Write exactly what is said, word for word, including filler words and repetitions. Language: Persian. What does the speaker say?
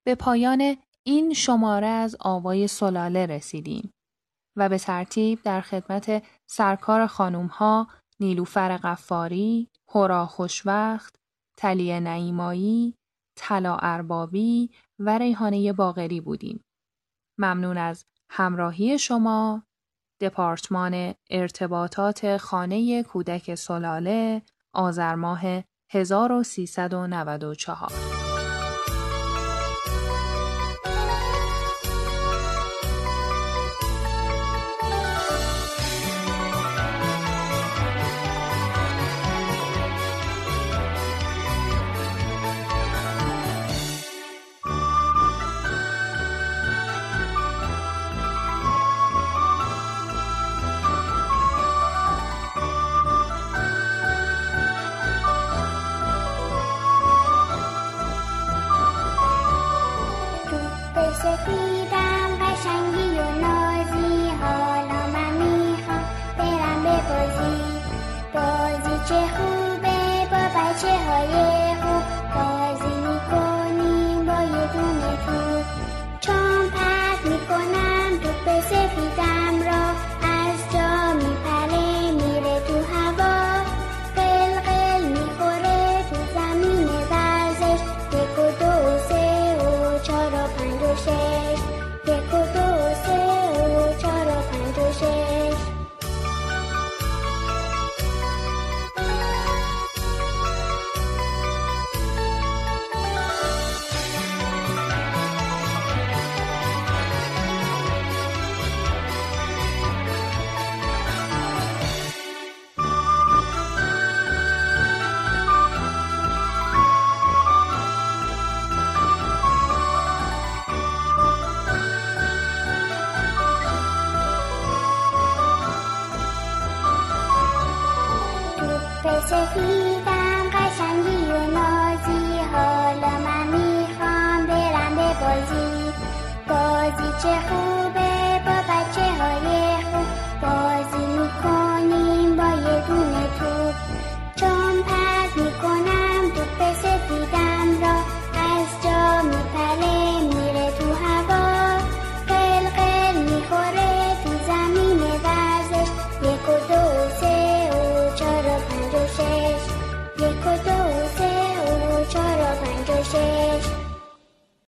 به پایان این شماره از آوای سلاله رسیدیم و به ترتیب در خدمت سرکار خانوم‌ها نیلوفر غفاری، هورا خوشوقت، تلیه نعیمایی، طلا اربابی و ریحانه باقری بودیم. ممنون از همراهی شما. دپارتمان ارتباطات خانه کودک سلاله، آذر ماه هزار و سیصد و نود و چهار.